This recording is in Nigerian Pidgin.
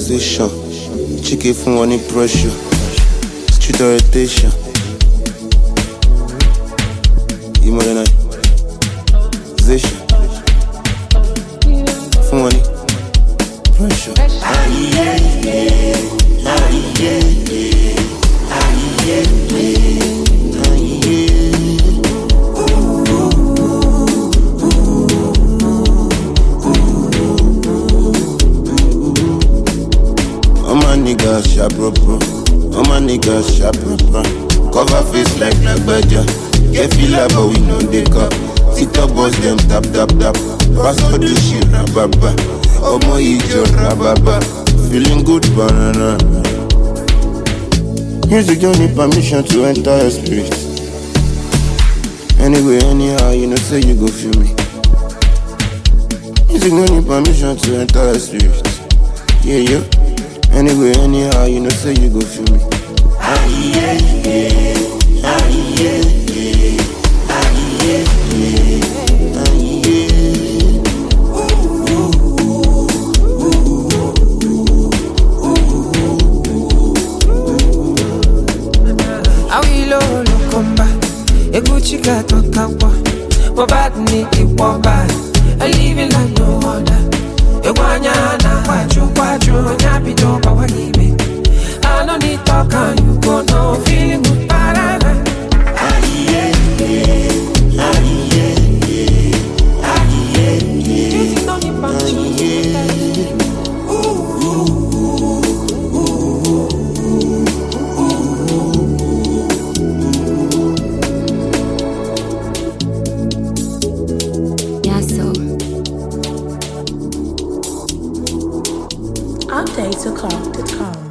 relaxation. Chicken fún wọn ní pressure. Street orientation. Modernization. Fún wọn ní pressure. All my niggas sharp bro. All my niggas sharp bro. Cover face like Nagbaja. Get feel like but we know they cup. TikTok boys them tap. Pastor do shit rababa. Omo ijo rababa. Feeling good banana. Music don't need permission to enter your spirit. Anyway, anyhow, you know say you go feel me. Music don't need permission to enter your spirit. Yeah. Anyway, anyhow, you know say you go feel me. Eguchika tokawa, bad ni iwaba. I live it like no other. Ewanya na kwachu, nyapi doba walibe. I don't need talk and you go no feeling good parana. Update to clock.com.